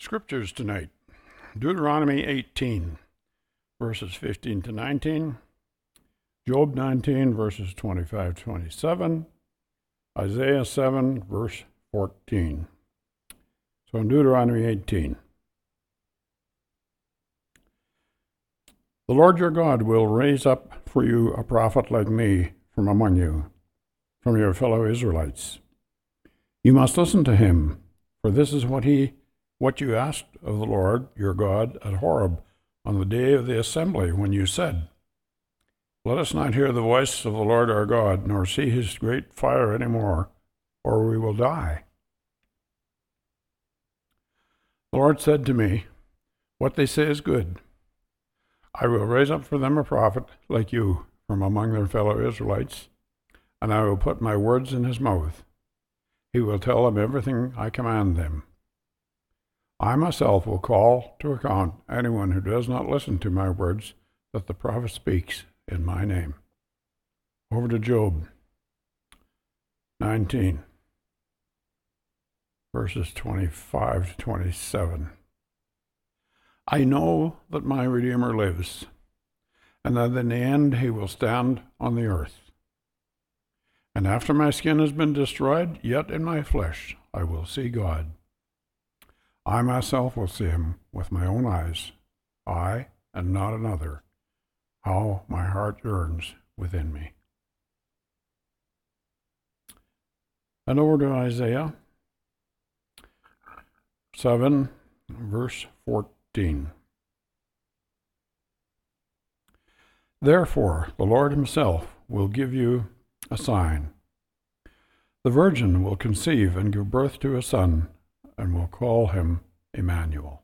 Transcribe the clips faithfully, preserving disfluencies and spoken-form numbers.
Scriptures tonight. Deuteronomy eighteen, verses fifteen to nineteen. Job nineteen, verses twenty-five to twenty-seven. Isaiah seven, verse fourteen. So in Deuteronomy eighteen. The Lord your God will raise up for you a prophet like me from among you, from your fellow Israelites. You must listen to him, for this is what he what you asked of the Lord your God at Horeb on the day of the assembly, when you said, Let us not hear the voice of the Lord our God, nor see his great fire any more, or we will die. The Lord said to me, What they say is good. I will raise up for them a prophet like you from among their fellow Israelites, and I will put my words in his mouth. He will tell them everything I command them. I myself will call to account anyone who does not listen to my words that the prophet speaks in my name. Over to Job nineteen, verses twenty-five to twenty-seven. I know that my Redeemer lives, and that in the end he will stand on the earth. And after my skin has been destroyed, yet in my flesh I will see God. I myself will see him with my own eyes, I and not another. How my heart yearns within me. And over to Isaiah seven, verse fourteen. Therefore, the Lord himself will give you a sign. The virgin will conceive and give birth to a son, and will call him Emmanuel.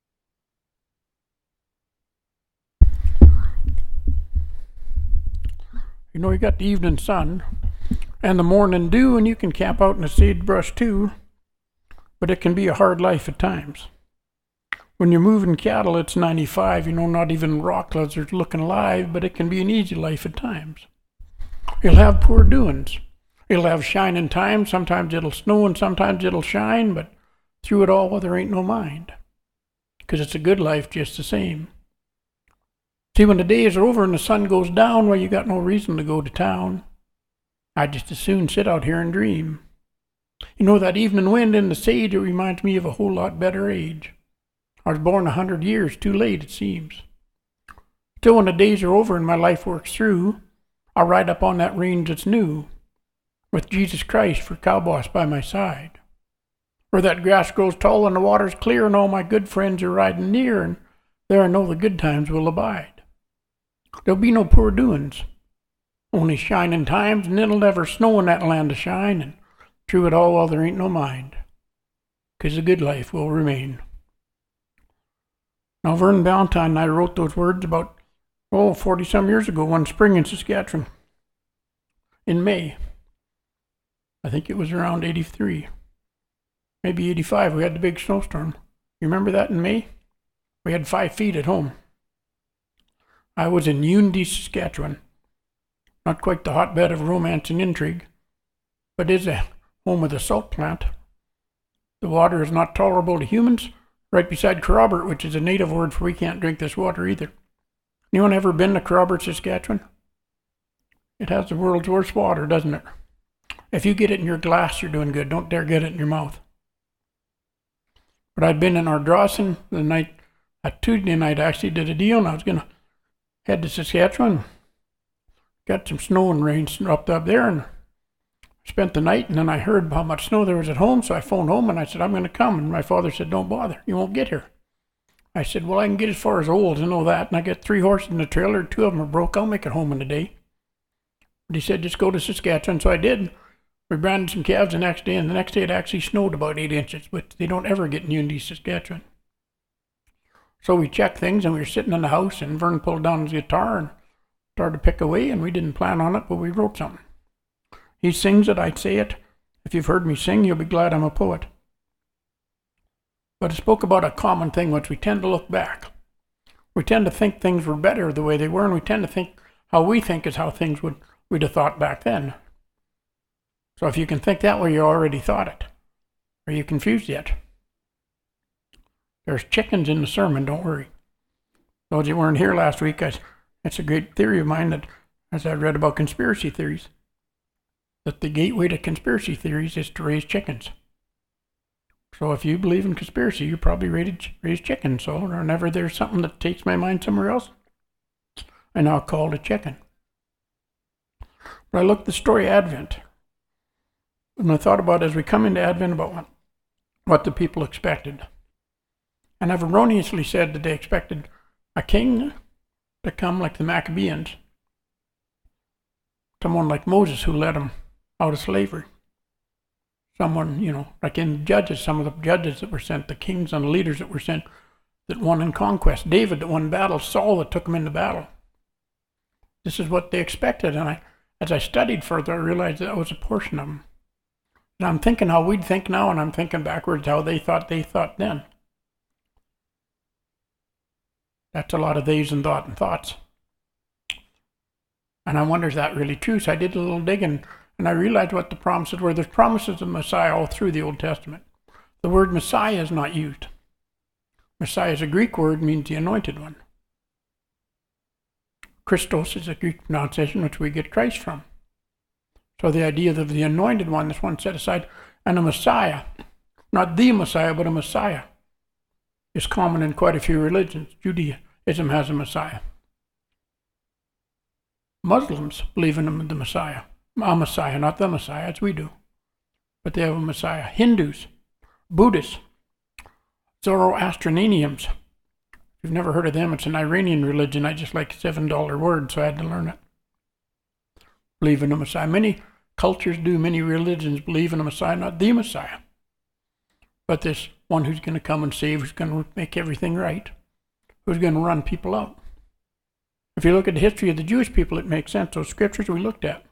You know, you got the evening sun and the morning dew, and you can camp out in the sagebrush too, but it can be a hard life at times. When you're moving cattle, it's ninety-five, you know, not even rock lizards looking alive, but it can be an easy life at times. You'll have poor doings. You'll have shining times. Sometimes it'll snow and sometimes it'll shine, but through it all, there ain't no mind, because it's a good life just the same. See, when the days are over and the sun goes down, well, you got no reason to go to town. I'd just as soon sit out here and dream. You know, that evening wind in the sage, it reminds me of a whole lot better age. I was born a hundred years too late, it seems. Still, when the days are over and my life works through, I'll ride up on that range that's new, with Jesus Christ for cowboss by my side. Where that grass grows tall and the water's clear, and all my good friends are riding near, and there I know the good times will abide. There'll be no poor doings, only shining times, and it'll never snow in that land of shine, and through it all, well, there ain't no mind, 'cause the good life will remain. Now, Vernon Ballantyne and I wrote those words about, oh, forty-some years ago, one spring in Saskatchewan, in May. I think it was around eighty-three. Maybe eighty-five, we had the big snowstorm. You remember that in May? We had five feet at home. I was in Unity, Saskatchewan. Not quite the hotbed of romance and intrigue, but is a home of the salt plant. The water is not tolerable to humans, right beside Kerrobert, which is a native word for we can't drink this water either. Anyone ever been to Kerrobert, Saskatchewan? It has the world's worst water, doesn't it? If you get it in your glass, you're doing good. Don't dare get it in your mouth. But I'd been in Ardrossan the night, at Tuesday night, I actually did a deal, and I was going to head to Saskatchewan. Got some snow and rain up up there, and spent the night, and then I heard how much snow there was at home, so I phoned home, and I said, I'm going to come. And my father said, don't bother, you won't get here. I said, well, I can get as far as Olds, I know that, and I got three horses in the trailer, two of them are broke, I'll make it home in a day. But he said, just go to Saskatchewan, so I did. We branded some calves the next day, and the next day it actually snowed about eight inches, but they don't ever get in Unity, Saskatchewan. So we checked things, and we were sitting in the house, and Vern pulled down his guitar and started to pick away, and we didn't plan on it, but we wrote something. He sings it, I'd say it. If you've heard me sing, you'll be glad I'm a poet. But it spoke about a common thing, which we tend to look back. We tend to think things were better the way they were, and we tend to think how we think is how things would we'd have thought back then. So if you can think that way, you already thought it. Are you confused yet? There's chickens in the sermon, don't worry. Those that weren't here last week, I, it's a great theory of mine that, as I read about conspiracy theories, that the gateway to conspiracy theories is to raise chickens. So if you believe in conspiracy, you probably raised, raised chickens. So whenever there's something that takes my mind somewhere else, I now call it a chicken. But I looked at the story of Advent, and I thought about, as we come into Advent, about what, what the people expected. And I've erroneously said that they expected a king to come like the Maccabees, someone like Moses who led them out of slavery. Someone, you know, like in Judges, some of the judges that were sent, the kings and the leaders that were sent, that won in conquest. David that won battle, Saul that took them into battle. This is what they expected, and I, as I studied further, I realized that was a portion of them. And I'm thinking how we'd think now, and I'm thinking backwards how they thought they thought then. That's a lot of theys and thought and thoughts. And I wonder, is that really true? So I did a little digging, and I realized what the promises were. There's promises of Messiah all through the Old Testament. The word Messiah is not used. Messiah is a Greek word, means the anointed one. Christos is a Greek pronunciation which we get Christ from. So the idea of the anointed one, this one set aside, and a Messiah, not the Messiah, but a Messiah, is common in quite a few religions. Judaism has a Messiah. Muslims believe in the Messiah. A Messiah, not the Messiah, as we do. But they have a Messiah. Hindus, Buddhists, Zoroastrianians. If you've never heard of them, it's an Iranian religion. I just like seven dollar word, so I had to learn it. Believe in a Messiah. Many cultures do, many religions believe in a Messiah, not the Messiah. But this one who's going to come and save, who's going to make everything right, who's going to run people out. If you look at the history of the Jewish people, it makes sense. Those scriptures we looked at.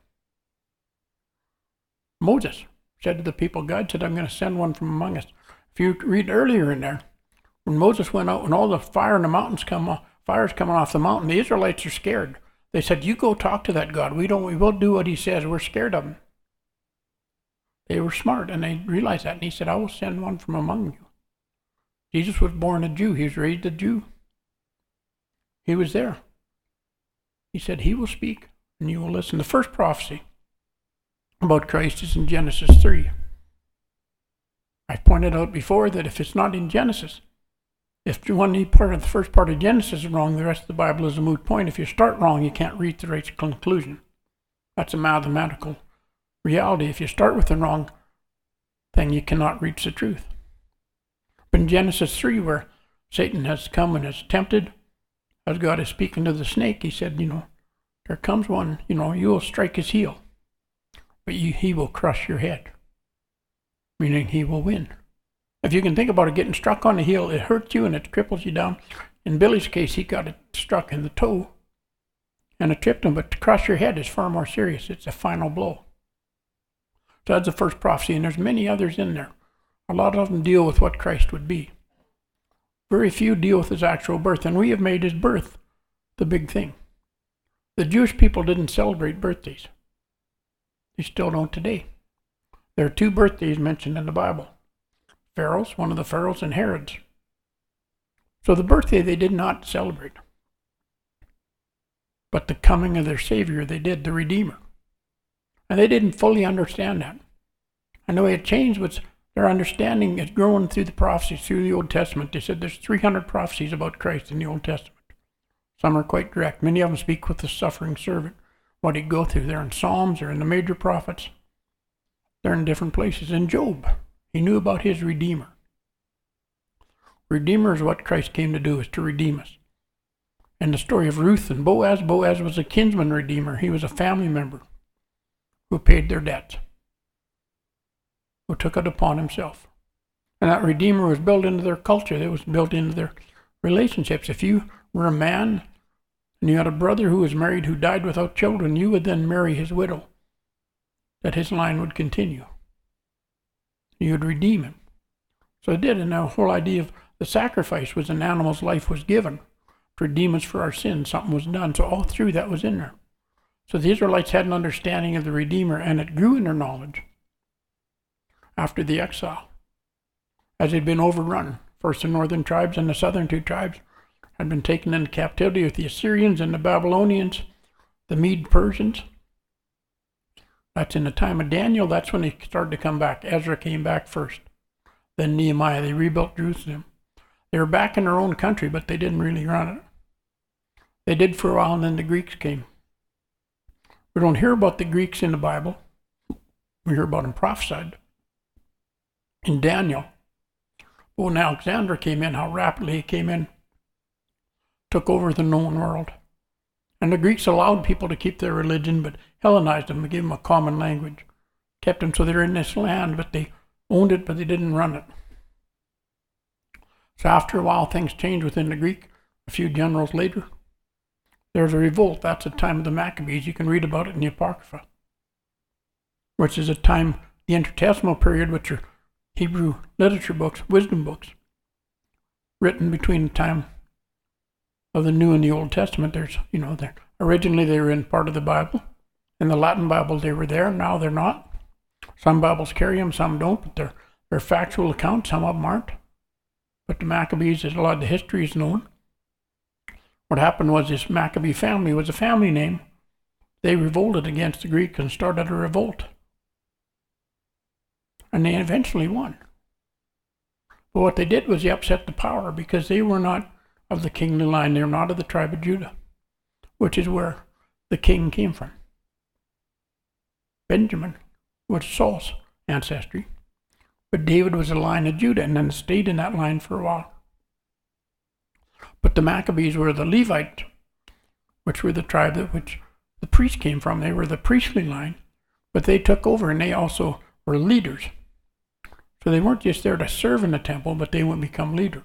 Moses said to the people, God said, I'm going to send one from among us. If you read earlier in there, when Moses went out, when all the fire in the mountains come off, fire's coming off the mountain, the Israelites are scared. They said, you go talk to that God. We don't, we will do what he says. We're scared of him. They were smart, and they realized that. And he said, I will send one from among you. Jesus was born a Jew. He was raised a Jew. He was there. He said, he will speak, and you will listen. The first prophecy about Christ is in Genesis three. I've pointed out before that if it's not in Genesis, if one part of the first part of Genesis is wrong, the rest of the Bible is a moot point. If you start wrong, you can't reach the right conclusion. That's a mathematical reality. If you start with the wrong thing, you cannot reach the truth. But in Genesis three, where Satan has come and has tempted, as God is speaking to the snake, he said, you know, there comes one, you know, you will strike his heel, but you, he will crush your head, meaning he will win. If you can think about it, getting struck on the heel, it hurts you and it cripples you down. In Billy's case, he got it struck in the toe and it tripped him, but to crush your head is far more serious. It's a final blow. So that's the first prophecy, and there's many others in there. A lot of them deal with what Christ would be. Very few deal with his actual birth, and we have made his birth the big thing. The Jewish people didn't celebrate birthdays. They still don't today. There are two birthdays mentioned in the Bible. Pharaoh's, one of the Pharaohs, and Herod's. So the birthday they did not celebrate. But the coming of their Savior they did, the Redeemer. And they didn't fully understand that. And the way it changed was their understanding is growing through the prophecies, through the Old Testament. They said there's three hundred prophecies about Christ in the Old Testament. Some are quite direct. Many of them speak with the suffering servant, what he'd go through. They're in Psalms, they're in the major prophets. They're in different places. In Job, he knew about his Redeemer. Redeemer is what Christ came to do, is to redeem us. In the story of Ruth and Boaz, Boaz was a kinsman redeemer. He was a family member who paid their debts, who took it upon himself. And that Redeemer was built into their culture. It was built into their relationships. If you were a man and you had a brother who was married who died without children, you would then marry his widow, that his line would continue. You would redeem him. So it did, and the whole idea of the sacrifice was an animal's life was given to redeem us for our sins. Something was done. So all through that was in there. So the Israelites had an understanding of the Redeemer, and it grew in their knowledge after the exile, as they'd been overrun. First the northern tribes and the southern two tribes had been taken into captivity with the Assyrians and the Babylonians, the Mede Persians. That's in the time of Daniel. That's when they started to come back. Ezra came back first. Then Nehemiah. They rebuilt Jerusalem. They were back in their own country, but they didn't really run it. They did for a while, and then the Greeks came. We don't hear about the Greeks in the Bible. We hear about them prophesied in Daniel. But when Alexander came in, how rapidly he came in, took over the known world. And the Greeks allowed people to keep their religion, but Hellenized them and gave them a common language. Kept them so they're in this land, but they owned it, but they didn't run it. So after a while, things changed within the Greek. A few generals later, there's a revolt. That's the time of the Maccabees. You can read about it in the Apocrypha, which is a time, the intertestamental period, which are Hebrew literature books, wisdom books, written between the time of the New and the Old Testament. There's, you know, they're, originally they were in part of the Bible. In the Latin Bible, they were there. Now they're not. Some Bibles carry them, some don't, but they're, they're factual accounts. Some of them aren't. But the Maccabees, is a lot of the history is known. What happened was this Maccabee family was a family name. They revolted against the Greeks and started a revolt. And they eventually won. But what they did was they upset the power because they were not of the kingly line. They were not of the tribe of Judah, which is where the king came from. Benjamin was Saul's ancestry, but David was a line of Judah and then stayed in that line for a while. But the Maccabees were the Levite, which were the tribe that which the priest came from. They were the priestly line, but they took over and they also were leaders. So they weren't just there to serve in the temple, but they would become leaders.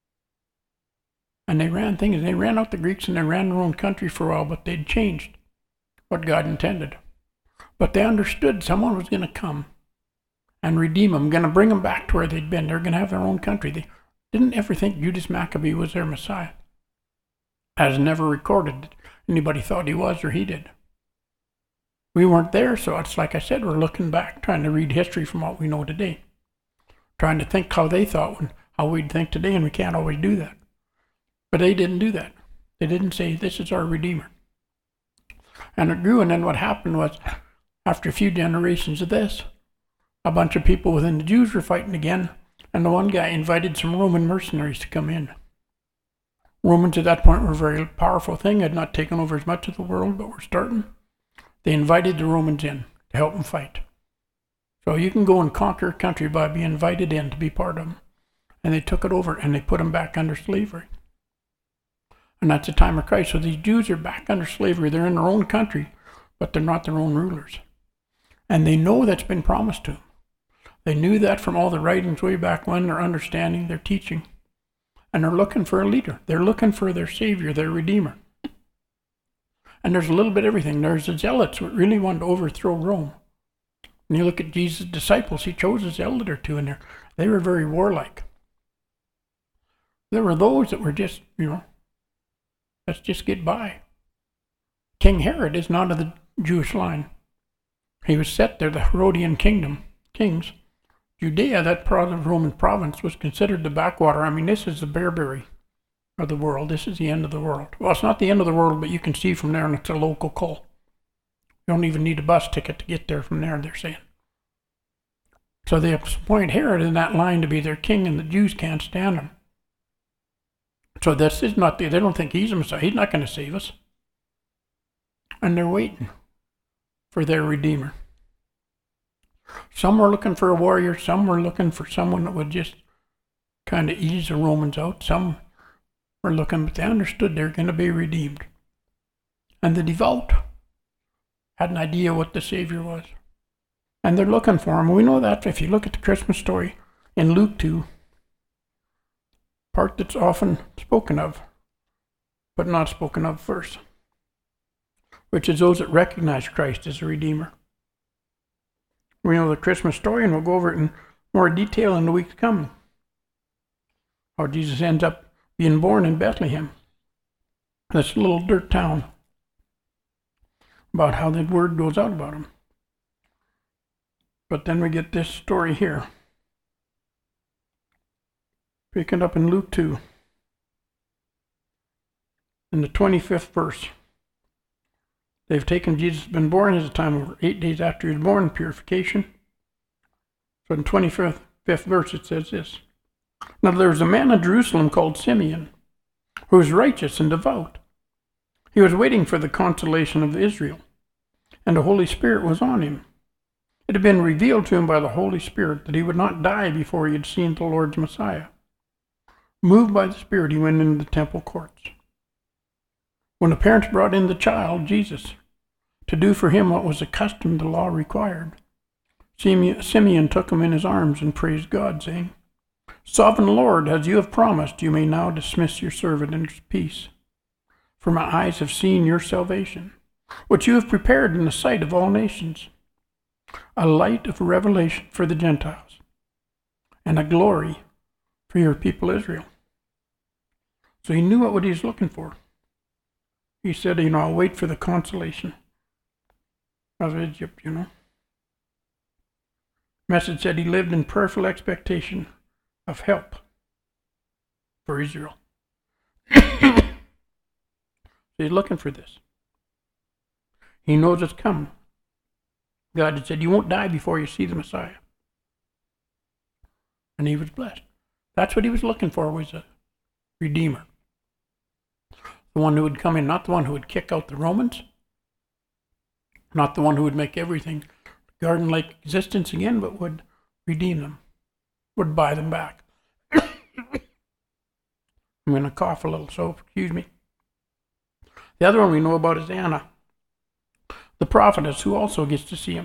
And they ran things. They ran out the Greeks and they ran their own country for a while, but they'd changed what God intended. But they understood someone was going to come and redeem them, going to bring them back to where they'd been. They're going to have their own country. They didn't ever think Judas Maccabee was their Messiah. As never recorded. Anybody thought he was or he did. We weren't there, so it's like I said, we're looking back, trying to read history from what we know today. Trying to think how they thought and how we'd think today, and we can't always do that. But they didn't do that. They didn't say, this is our Redeemer. And it grew, and then what happened was, after a few generations of this, a bunch of people within the Jews were fighting again, and the one guy invited some Roman mercenaries to come in. Romans at that point were a very powerful thing, had not taken over as much of the world, but were starting. They invited the Romans in to help them fight. So you can go and conquer a country by being invited in to be part of them. And they took it over and they put them back under slavery. And that's the time of Christ. So these Jews are back under slavery. They're in their own country, but they're not their own rulers. And they know that's been promised to them. They knew that from all the writings way back when, their understanding, their teaching. And they're looking for a leader. They're looking for their Savior, their Redeemer. And there's a little bit of everything. There's the zealots who really wanted to overthrow Rome. When you look at Jesus' disciples, he chose a zealot or two in there. They were very warlike. There were those that were just, you know, let's just get by. King Herod is not of the Jewish line. He was set there, the Herodian kingdom, kings. Judea, that part of Roman province, was considered the backwater. I mean, this is the Barbary of the world. This is the end of the world. Well, it's not the end of the world, but you can see from there, and it's a local call. You don't even need a bus ticket to get there from there, they're saying. So they appoint Herod in that line to be their king, and the Jews can't stand him. So this is not, the, they don't think he's a Messiah. He's not going to save us. And they're waiting for their Redeemer. Some were looking for a warrior. Some were looking for someone that would just kind of ease the Romans out. Some were looking, but they understood they're going to be redeemed. And the devout had an idea what the Savior was. And they're looking for him. We know that if you look at the Christmas story in Luke two, part that's often spoken of, but not spoken of first, which is those that recognize Christ as a Redeemer. We know the Christmas story, and we'll go over it in more detail in the weeks coming. How Jesus ends up being born in Bethlehem, this little dirt town, about how the word goes out about him. But then we get this story here. Picking up in Luke two. In the twenty-fifth verse. They've taken Jesus had been born at a time over eight days after he was born, purification. So in the twenty-fifth verse it says this. Now there was a man in Jerusalem called Simeon, who was righteous and devout. He was waiting for the consolation of Israel, and the Holy Spirit was on him. It had been revealed to him by the Holy Spirit that he would not die before he had seen the Lord's Messiah. Moved by the Spirit, he went into the temple courts. When the parents brought in the child, Jesus, to do for him what was the custom the law required, Simeon took him in his arms and praised God, saying, Sovereign Lord, as you have promised, you may now dismiss your servant in peace. For my eyes have seen your salvation, which you have prepared in the sight of all nations, a light of revelation for the Gentiles, and a glory for your people Israel. So he knew what he was looking for. He said, you know, I'll wait for the consolation of Egypt, you know. Message said he lived in prayerful expectation of help for Israel. So he's looking for this. He knows it's coming. God had said, you won't die before you see the Messiah. And he was blessed. That's what he was looking for, was a Redeemer. The one who would come in, not the one who would kick out the Romans, not the one who would make everything garden-like existence again, but would redeem them, would buy them back. I'm going to cough a little, so excuse me. The other one we know about is Anna, the prophetess, who also gets to see him.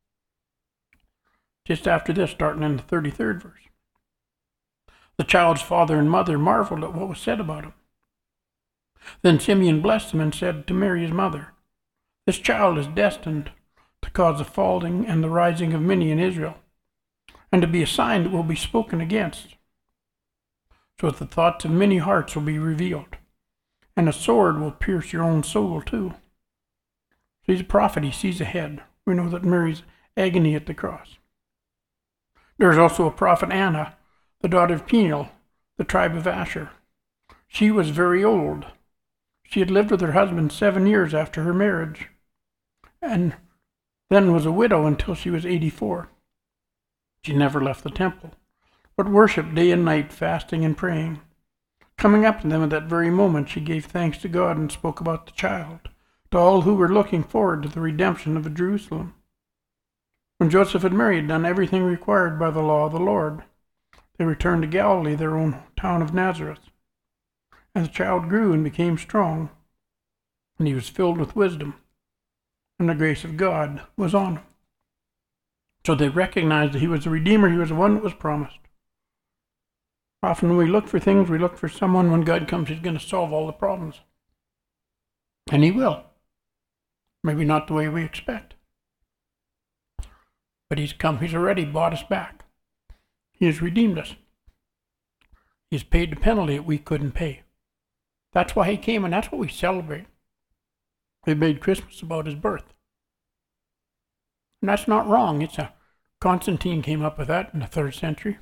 Just after this, starting in the thirty-third verse. The child's father and mother marveled at what was said about him. Then Simeon blessed him and said to Mary his mother, This child is destined to cause the falling and the rising of many in Israel, and to be a sign that will be spoken against, so that the thoughts of many hearts will be revealed, and a sword will pierce your own soul too. So he's a prophet, he sees ahead. We know that Mary's agony at the cross. There's also a prophet Anna, the daughter of Peniel, the tribe of Asher. She was very old. She had lived with her husband seven years after her marriage, and then was a widow until she was eighty-four. She never left the temple, but worshipped day and night, fasting and praying. Coming up to them at that very moment, she gave thanks to God and spoke about the child to all who were looking forward to the redemption of Jerusalem. When Joseph and Mary had done everything required by the law of the Lord, they returned to Galilee, their own town of Nazareth. And the child grew and became strong, and he was filled with wisdom, and the grace of God was on him. So they recognized that he was the Redeemer, he was the one that was promised. Often when we look for things, we look for someone. When God comes, he's going to solve all the problems. And he will. Maybe not the way we expect. But he's come, he's already bought us back. He has redeemed us. He's paid the penalty that we couldn't pay. That's why he came, and that's what we celebrate. We made Christmas about his birth. And that's not wrong. It's a Constantine came up with that in the third century.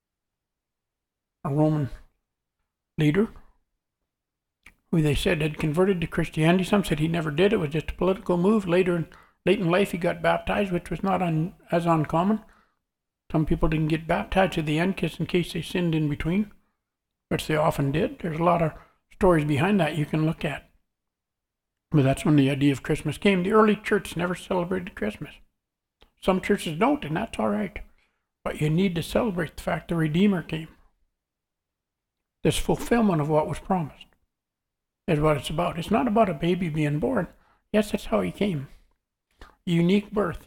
A Roman leader who they said had converted to Christianity. Some said he never did. It was just a political move. Later, in, late in life, he got baptized, which was not un, as uncommon. Some people didn't get baptized to the end in case they sinned in between, which they often did. There's a lot of stories behind that you can look at. But that's when the idea of Christmas came. The early church never celebrated Christmas. Some churches don't, and that's all right. But you need to celebrate the fact the Redeemer came. This fulfillment of what was promised is what it's about. It's not about a baby being born. Yes, that's how he came. Unique birth.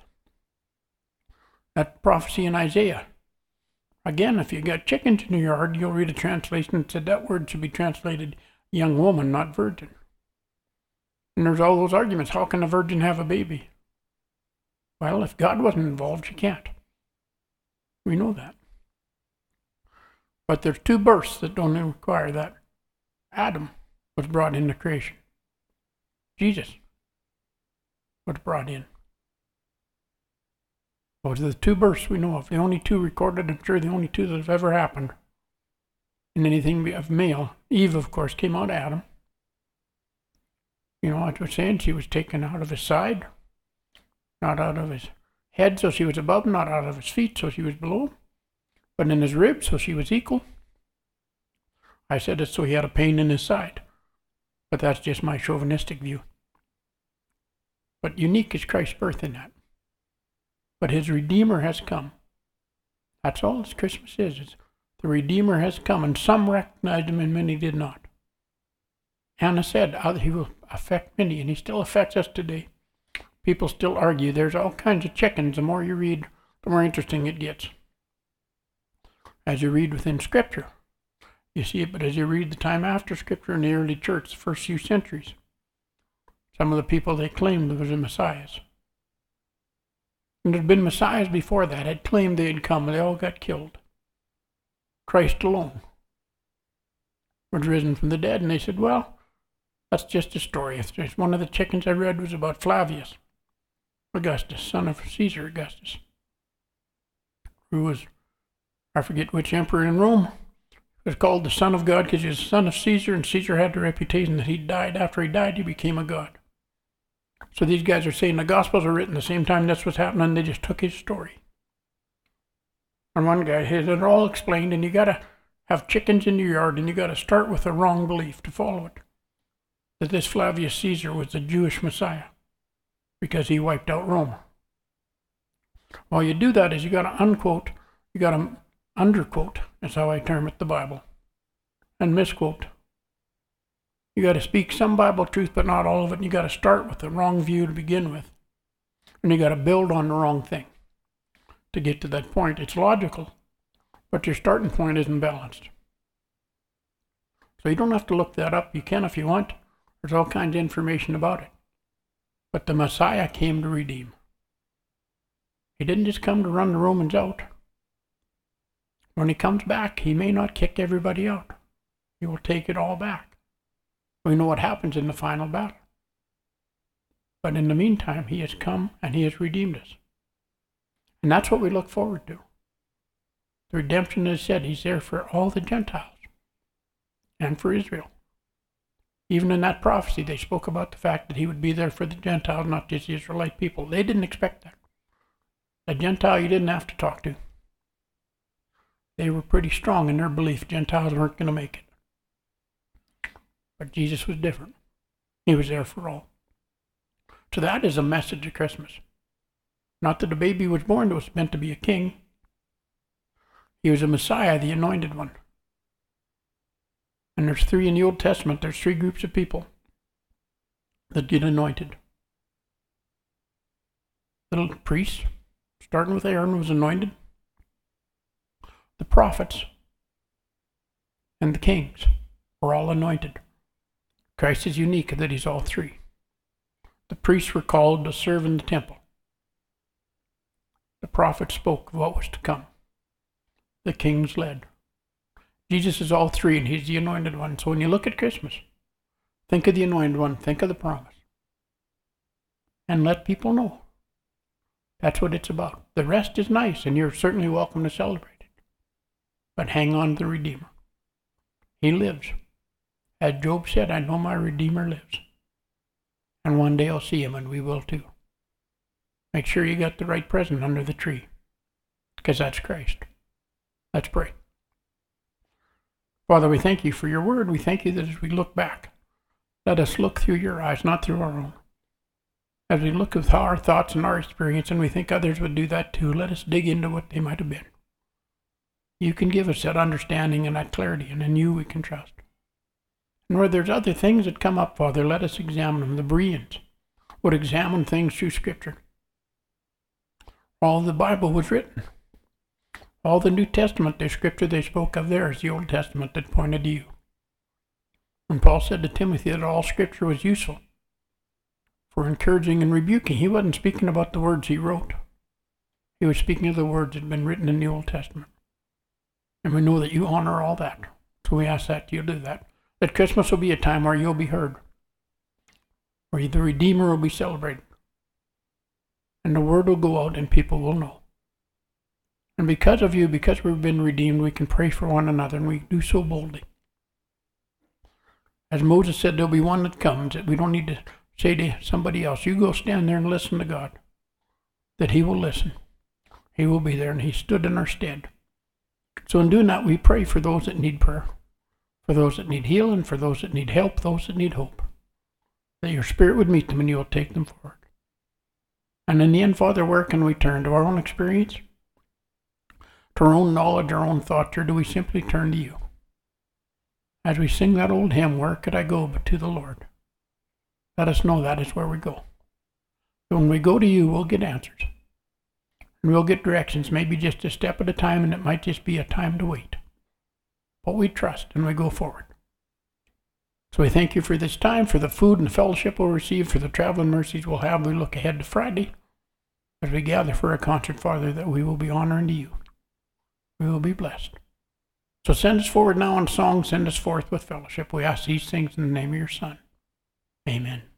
That prophecy in Isaiah. Again, if you got chickens in your yard, you'll read a translation that said that word should be translated young woman, not virgin. And there's all those arguments. How can a virgin have a baby? Well, if God wasn't involved, she can't. We know that. But there's two births that don't require that. Adam was brought into creation. Jesus was brought in. Those are the two births we know of. The only two recorded, I'm sure the only two that have ever happened. in anything of male. Eve, of course, came out of Adam. You know what I was saying? She was taken out of his side, not out of his head, so she was above him, not out of his feet, so she was below him, but in his ribs, so she was equal. I said it so he had a pain in his side, but that's just my chauvinistic view. But unique is Christ's birth in that. But his Redeemer has come. That's all this Christmas is. It's the Redeemer has come, and some recognized him and many did not. Hannah said he will affect many, and he still affects us today. People still argue. There's all kinds of chickens. The more you read, the more interesting it gets. As you read within Scripture, you see it, but as you read the time after Scripture in the early church, the first few centuries, some of the people they claimed were the messiahs. And there had been messiahs before that, had claimed they had come, and they all got killed. Christ alone was risen from the dead, and they said, well, that's just a story. It's one of the chickens I read was about Flavius Augustus, son of Caesar Augustus, who was, I forget which emperor in Rome, was called the Son of God because he was the son of Caesar, and Caesar had the reputation that he died. After he died, he became a god. So these guys are saying the Gospels are written the same time that's what's happening. They just took his story. And one guy has it all explained, and you got to have chickens in your yard, and you got to start with a wrong belief to follow it. That this Flavius Caesar was the Jewish Messiah because he wiped out Rome. While you do that is you got to unquote, you got to underquote, that's how I term it, the Bible, and misquote. You got to speak some Bible truth, but not all of it, and you got to start with the wrong view to begin with, and you got to build on the wrong thing to get to that point. It's logical, but your starting point isn't balanced. So you don't have to look that up. You can if you want. There's all kinds of information about it. But the Messiah came to redeem. He didn't just come to run the Romans out. When he comes back, he may not kick everybody out. He will take it all back. We know what happens in the final battle. But in the meantime, he has come and he has redeemed us. And that's what we look forward to. The redemption, as said, he's there for all the Gentiles and for Israel. Even in that prophecy, they spoke about the fact that he would be there for the Gentiles, not just the Israelite people. They didn't expect that. A Gentile you didn't have to talk to. They were pretty strong in their belief Gentiles weren't going to make it. But Jesus was different. He was there for all. So that is a message of Christmas. Not that the baby was born that was meant to be a king. He was a Messiah, the anointed one. And there's three in the Old Testament. There's three groups of people that get anointed. The little priests, starting with Aaron, was anointed. The prophets and the kings were all anointed. Christ is unique in that he's all three. The priests were called to serve in the temple. The prophets spoke of what was to come. The kings led. Jesus is all three, and he's the anointed one. So when you look at Christmas, think of the anointed one, think of the promise, and let people know. That's what it's about. The rest is nice, and you're certainly welcome to celebrate it. But hang on to the Redeemer. He lives. As Job said, I know my Redeemer lives. And one day I'll see him, and we will too. Make sure you got the right present under the tree, because that's Christ. Let's pray. Father, we thank you for your word. We thank you that as we look back, let us look through your eyes, not through our own. As we look with our thoughts and our experience, and we think others would do that too, let us dig into what they might have been. You can give us that understanding and that clarity, and in you we can trust. And where there's other things that come up, Father, let us examine them. The Bereans would examine things through Scripture. All the Bible was written. All the New Testament, the Scripture they spoke of there is the Old Testament that pointed to you. When Paul said to Timothy that all Scripture was useful for encouraging and rebuking, he wasn't speaking about the words he wrote. He was speaking of the words that had been written in the Old Testament. And we know that you honor all that. So we ask that you'll do that. That Christmas will be a time where you'll be heard, where the Redeemer will be celebrated. And the word will go out and people will know. And because of you, because we've been redeemed, we can pray for one another, and we do so boldly. As Moses said, there'll be one that comes that we don't need to say to somebody else, you go stand there and listen to God, that he will listen. He will be there, and he stood in our stead. So in doing that, we pray for those that need prayer, for those that need healing, for those that need help, those that need hope, that your Spirit would meet them and you'll take them forward. And in the end, Father, where can we turn? To our own experience? To our own knowledge, our own thoughts, or do we simply turn to you? As we sing that old hymn, where could I go but to the Lord? Let us know that is where we go. So when we go to you, we'll get answers. And we'll get directions, maybe just a step at a time, and it might just be a time to wait. But we trust and we go forward. So we thank you for this time, for the food and the fellowship we'll receive, for the traveling mercies we'll have. We look ahead to Friday as we gather for a concert, Father, that we will be honoring to you. We will be blessed. So send us forward now in song, send us forth with fellowship. We ask these things in the name of your Son. Amen.